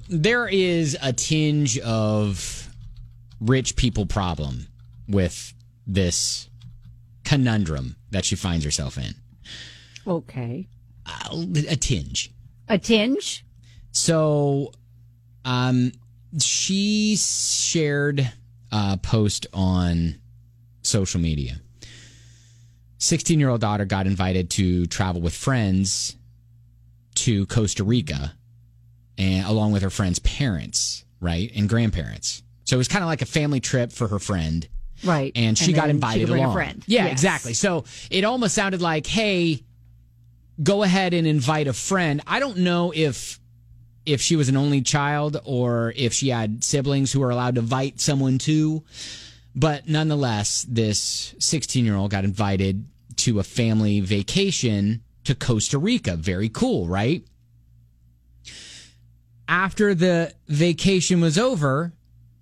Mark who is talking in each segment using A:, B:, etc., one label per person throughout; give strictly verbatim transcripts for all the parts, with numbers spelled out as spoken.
A: there is a tinge of rich people problem with this conundrum that she finds herself in.
B: Okay.
A: Uh, a tinge.
B: A tinge?
A: So, um, she shared a post on social media. sixteen-year-old daughter got invited to travel with friends to Costa Rica, and along with her friend's parents, right, and grandparents. So it was kind of like a family trip for her friend,
B: right?
A: And she
B: and
A: got invited
B: she could bring
A: along.
B: A friend.
A: Yeah,
B: yes.
A: exactly. So it almost sounded like, hey, go ahead and invite a friend. I don't know if if she was an only child or if she had siblings who were allowed to invite someone too. But nonetheless, this sixteen-year-old got invited to a family vacation to Costa Rica. Very cool, right? After the vacation was over,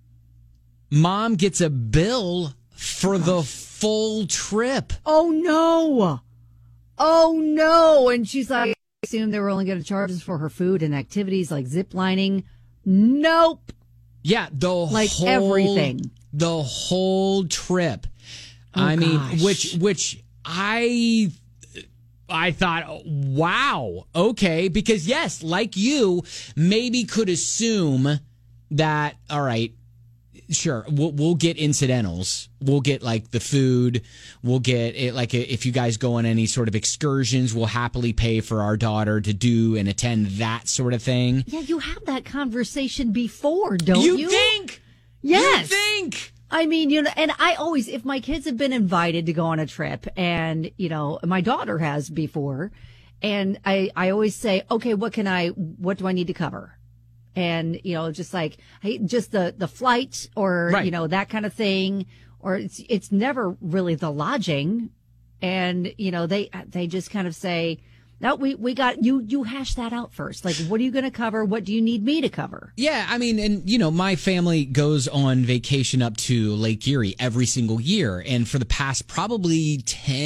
A: mom gets a bill for the full trip.
B: Oh, no. Oh, no. And she's like, I assumed they were only going to charge us for her food and activities like zip lining. Nope.
A: Yeah, the
B: like
A: whole,
B: everything.
A: The whole trip.
B: Oh,
A: I mean,
B: gosh.
A: which which I I thought, wow, okay, because yes, like you, maybe could assume that, all right, sure, we'll, we'll get incidentals. We'll get like the food. We'll get it. Like if you guys go on any sort of excursions, we'll happily pay for our daughter to do and attend that sort of thing.
B: Yeah, you have that conversation before, don't you?
A: You think?
B: Yes.
A: You think?
B: I mean, you know, and I always, if my kids have been invited to go on a trip, and, you know, my daughter has before, and I, I always say, okay, what can I, what do I need to cover? And, you know, just like, hey, just the, the flight or,
A: right.
B: you know, that kind of thing. Or it's, it's never really the lodging. And, you know, they, they just kind of say, no, we, we got you, you hash that out first. Like, what are you going to cover? What do you need me to cover?
A: Yeah. I mean, and you know, my family goes on vacation up to Lake Erie every single year. And for the past probably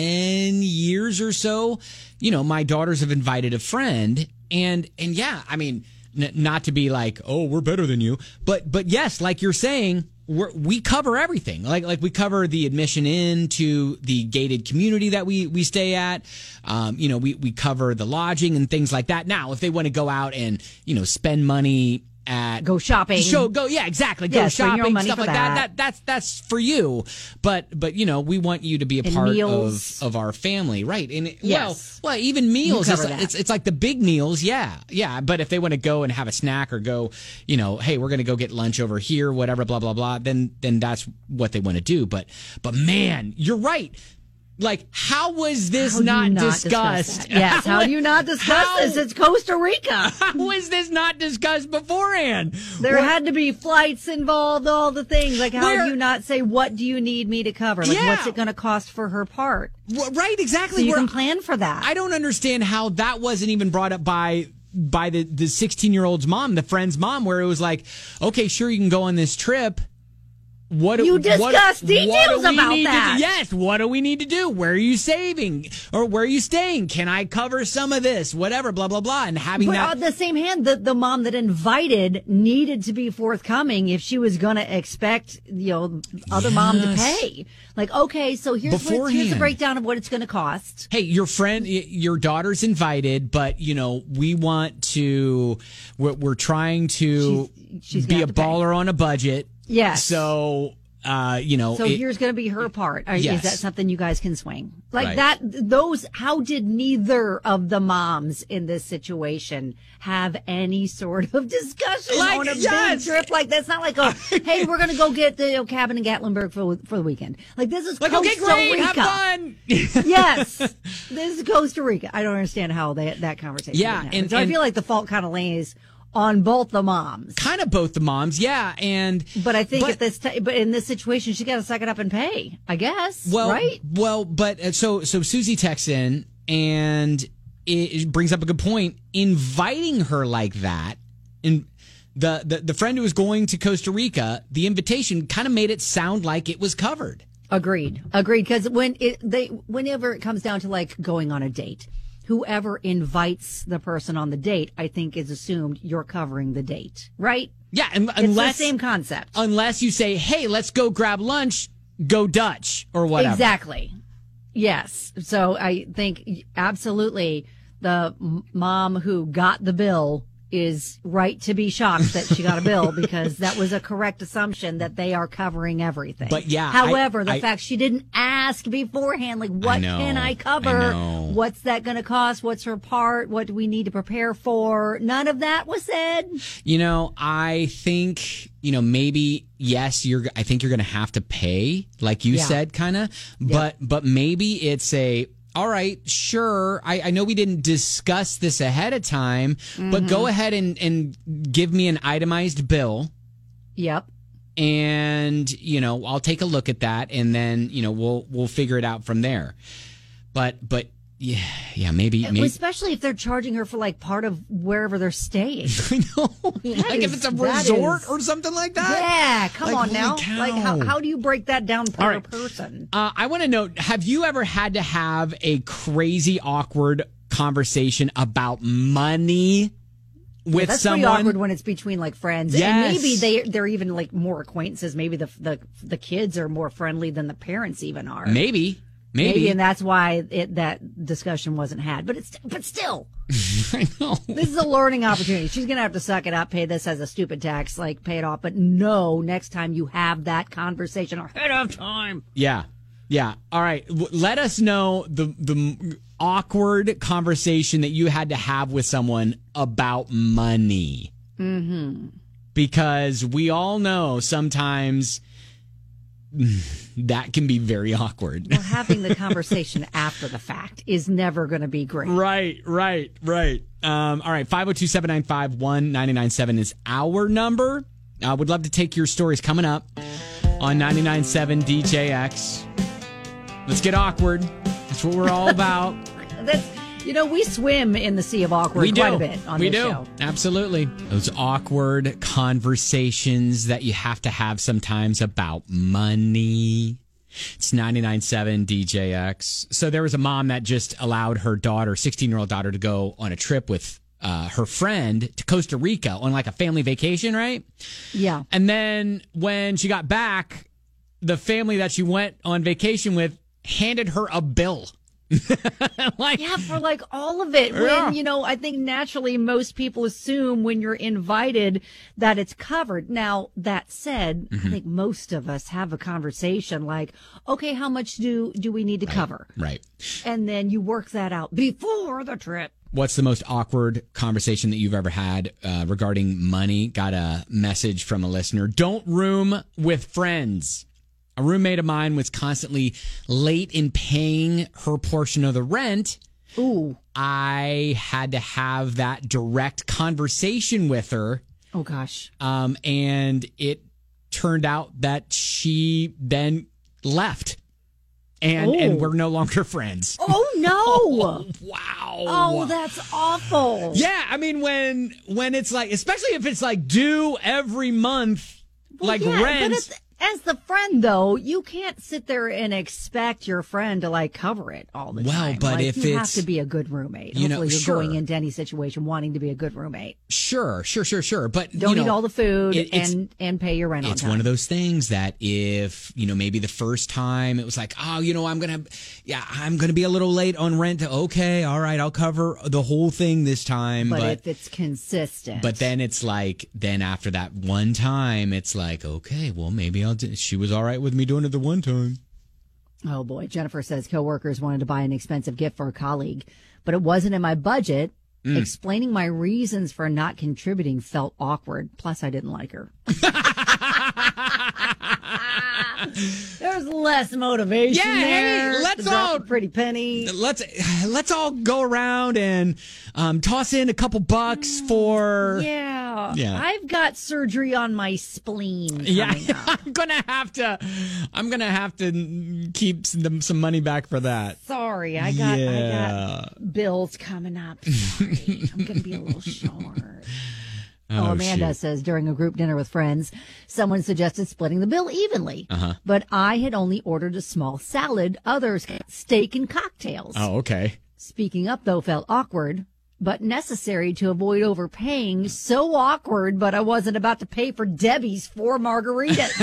A: ten years or so, you know, my daughters have invited a friend and, and yeah, I mean, n- not to be like, oh, we're better than you, but, but yes, like you're saying, We're, we cover everything. Like like we cover the admission into the gated community that we, we stay at. Um, you know, we, we cover the lodging and things like that. Now, if they want to go out and, you know, spend money at
B: go shopping,
A: show go yeah exactly go
B: yes,
A: shopping stuff like that.
B: that.
A: That that's that's for you. But but you know we want you to be a
B: and
A: part
B: meals.
A: of of our family, right? And it,
B: yes.
A: well, well, even meals. It's,
B: that.
A: it's it's like the big meals, yeah, yeah. But if they want to go and have a snack or go, you know, hey, we're going to go get lunch over here, whatever, blah blah blah. Then then that's what they want to do. But but man, you're right. Like, how was this
B: how
A: not,
B: not
A: discussed?
B: Yes, how, how do you not discuss
A: how,
B: this? It's Costa Rica.
A: How was this not discussed beforehand?
B: There
A: what?
B: had to be flights involved, all the things. Like, how
A: Where,
B: do you not say, what do you need me to cover? Like,
A: yeah.
B: what's it going to cost for her part?
A: Well, right, exactly.
B: So you
A: Where,
B: can plan for that.
A: I don't understand how that wasn't even brought up by by the the sixteen-year-old's mom, the friend's mom, where it was like, okay, sure, you can go on this trip. What do,
B: you discussed
A: what,
B: details
A: what do we
B: about
A: need
B: that.
A: To, yes, what do we need to do? Where are you saving? Or where are you staying? Can I cover some of this? Whatever, blah, blah, blah. And having
B: but
A: that.
B: on the same hand, the, the mom that invited needed to be forthcoming if she was going to expect, you know, other
A: yes.
B: mom to pay. Like, okay, so here's, what, here's the breakdown of what it's going to cost.
A: Hey, your friend, your daughter's invited, but, you know, we want to, we're, we're trying to
B: she's, she's
A: be a baller
B: pay.
A: on a budget.
B: Yes.
A: So, uh, you know.
B: So
A: it,
B: here's going to be her part.
A: Yes.
B: Is that something you guys can swing? Like
A: right.
B: that, those, how did neither of the moms in this situation have any sort of discussion
A: like,
B: on a
A: yes.
B: big trip? Like, that's not like, a, hey, we're going to go get the you know, cabin in Gatlinburg for, for the weekend. Like, this is
A: like,
B: Costa
A: okay, great,
B: Rica.
A: Have fun.
B: Yes. This is Costa Rica. I don't understand how they, that conversation
A: Yeah. And,
B: so
A: and
B: I feel like the fault kind of lays on both the moms.
A: Kind of both the moms, yeah. And
B: but I think
A: but,
B: at this t- but in this situation, she got to suck it up and pay. I guess.
A: Well,
B: right?
A: Well, but uh, so so Susie texts in and it brings up a good point. Inviting her like that, in the the, the friend who was going to Costa Rica, the invitation kind of made it sound like it was covered.
B: Agreed. Agreed. Because when it they whenever it comes down to like going on a date. whoever invites the person on the date, I think, is assumed you're covering the date, right?
A: Yeah, and,
B: It's
A: unless
B: the same concept.
A: unless you say, "Hey, let's go grab lunch, go Dutch," or whatever.
B: Exactly. Yes. So I think absolutely the m- mom who got the bill is right to be shocked that she got a bill because that was a correct assumption that they are covering everything.
A: But yeah,
B: however,
A: I,
B: the
A: I,
B: fact she didn't ask beforehand, like, what
A: I know,
B: can I cover?
A: I know.
B: What's that going to cost? What's her part? What do we need to prepare for? None of that was said.
A: You know, I think, you know, maybe, yes, you're, I think you're going to have to pay, like you
B: Yeah.
A: said, kind of, but, but maybe it's a, all right, sure. I, I know we didn't discuss this ahead of time, mm-hmm. but go ahead and, and give me an itemized bill.
B: Yep.
A: And, you know, I'll take a look at that and then, you know, we'll, we'll figure it out from there. But, but, yeah, yeah, maybe, maybe.
B: Especially if they're charging her for like part of wherever they're staying.
A: I know. Like
B: is,
A: if it's a resort
B: is,
A: or something like that.
B: Yeah, come
A: like,
B: on now.
A: cow.
B: Like how, how do you break that down per
A: right.
B: person?
A: Uh, I want to know, have you ever had to have a crazy awkward conversation about money with
B: yeah, that's
A: someone?
B: Pretty awkward when it's between like friends.
A: Yes.
B: And maybe they they're even like more acquaintances. Maybe the the the kids are more friendly than the parents even are.
A: Maybe. Maybe.
B: Maybe, and that's why it, that discussion wasn't had. But it's but still,
A: I know.
B: This is a learning opportunity. She's gonna have to suck it up, pay this as a stupid tax, like pay it off. But no, next time you have that conversation ahead of time.
A: Yeah, yeah. All right. W- Let us know the the awkward conversation that you had to have with someone about money.
B: Mm-hmm.
A: Because we all know sometimes that can be very awkward.
B: Well, having the conversation after the fact is never going to be great.
A: Right, right, right. Um, all right, five oh two, seven nine five, one nine nine seven is our number. I uh, would love to take your stories coming up on ninety-nine point seven D J X. Let's get awkward. That's what we're all about.
B: That's, you know, we swim in the sea of awkward
A: we
B: quite
A: do.
B: a bit on
A: we
B: this
A: do.
B: show.
A: Absolutely. Those awkward conversations that you have to have sometimes about money. It's ninety-nine point seven D J X. So there was a mom that just allowed her daughter, sixteen-year-old daughter, to go on a trip with uh, her friend to Costa Rica on like a family vacation, right?
B: Yeah.
A: And then when she got back, the family that she went on vacation with handed her a bill. like,
B: yeah, for like all of it. When,
A: yeah.
B: you know, I think naturally most people assume when you're invited that it's covered. Now, that said, mm-hmm. I think most of us have a conversation like, okay, how much do, do we need to
A: right,
B: cover?
A: Right.
B: And then you work that out before the trip.
A: What's the most awkward conversation that you've ever had uh, regarding money? Got a message from a listener. Don't room with friends. A roommate of mine was constantly late in paying her portion of the rent.
B: Ooh.
A: I had to have that direct conversation with her.
B: Oh, gosh.
A: Um, and it turned out that she then left. And,
B: oh.
A: and we're no longer friends.
B: Oh, no.
A: Oh, wow.
B: Oh, that's awful.
A: Yeah, I mean, when when it's like, especially if it's like due every month,
B: well,
A: like
B: yeah,
A: rent.
B: But it's, as the friend, though, you can't sit there and expect your friend to like cover it all the
A: well,
B: time.
A: Well, but
B: like,
A: if
B: you
A: it's,
B: have to be a good roommate.
A: You know,
B: Hopefully, you're
A: sure.
B: going into any situation wanting to be a good roommate.
A: Sure, sure, sure, sure. But
B: don't
A: you know,
B: eat all the food
A: it,
B: and and pay your rent on time.
A: It's one of those things that if you know maybe the first time it was like, oh, you know, I'm gonna, yeah, I'm gonna be a little late on rent. Okay, all right, I'll cover the whole thing this time.
B: But,
A: but
B: if it's consistent,
A: but then it's like, then after that one time, it's like, okay, well, maybe I'll. Do, she was all right with me doing it the one time.
B: Oh boy, Jennifer says coworkers wanted to buy an expensive gift for a colleague, but it wasn't in my budget. Mm. Explaining my reasons for not contributing felt awkward. Plus, I didn't like her. There's less motivation
A: yeah,
B: there.
A: Hey, let's
B: to drop
A: all
B: a pretty penny.
A: Let's let's all go around and um, toss in a couple bucks for.
B: Yeah,
A: yeah.
B: I've got surgery on my spleen.
A: Yeah,
B: up.
A: I'm gonna have to. I'm gonna have to keep some, some money back for that.
B: Sorry, I got
A: yeah.
B: I got bills coming up. Sorry, I'm gonna be a little short. Oh, oh, Amanda shoot. says during a group dinner with friends, someone suggested splitting the bill evenly.
A: Uh-huh.
B: But I had only ordered a small salad. Others got steak and cocktails.
A: Oh, okay.
B: Speaking up, though, felt awkward, but necessary to avoid overpaying. So awkward, but I wasn't about to pay for Debbie's four margaritas.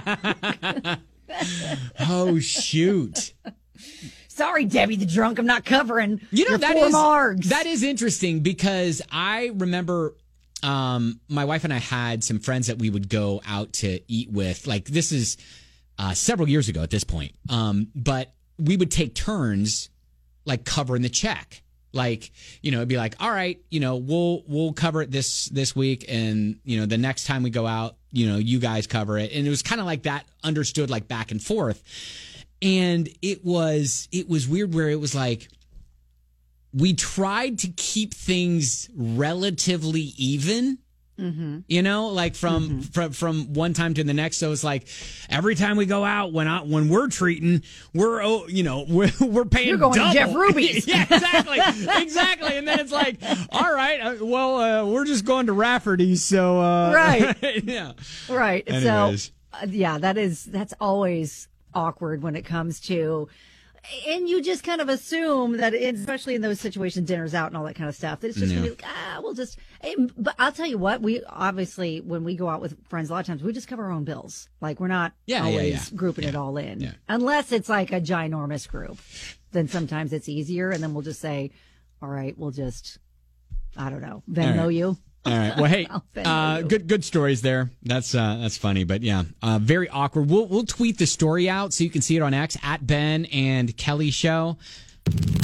A: Oh, shoot.
B: Sorry, Debbie the drunk. I'm not covering
A: you know,
B: your
A: that
B: four
A: is,
B: margs.
A: That is interesting because I remember um, my wife and I had some friends that we would go out to eat with. Like, this is uh, several years ago at this point. Um, but we would take turns, like, covering the check. Like, you know, it'd be like, all right, you know, we'll we'll cover it this this week. And, you know, the next time we go out, you know, you guys cover it. And it was kind of like that, understood, like, back and forth. And it was it was weird where it was like we tried to keep things relatively even, mm-hmm. you know, like from, mm-hmm. from from one time to the next. So it's like every time we go out, when I, when we're treating, we're oh, you know we're we're paying.
B: You're going
A: double.
B: to Jeff Ruby's.
A: Yeah, exactly, exactly. And then it's like, all right, uh, well, uh, we're just going to Rafferty's, so uh,
B: right,
A: yeah,
B: right.
A: Anyways.
B: So uh, yeah, that is that's always awkward when it comes to, and you just kind of assume that, especially in those situations, dinners out and all that kind of stuff, that it's just yeah. gonna be like, ah, we'll just. But I'll tell you what, we obviously when we go out with friends, a lot of times we just cover our own bills. Like we're not
A: yeah,
B: always
A: yeah, yeah.
B: grouping
A: yeah.
B: it all in,
A: yeah.
B: unless it's like a ginormous group. Then sometimes it's easier, and then we'll just say, all right, we'll just, I don't know, Venmo right. you.
A: All right. Well, hey, uh, good good stories there. That's uh, that's funny, but yeah, uh, very awkward. We'll we'll tweet the story out so you can see it on X at Ben and Kelly Show.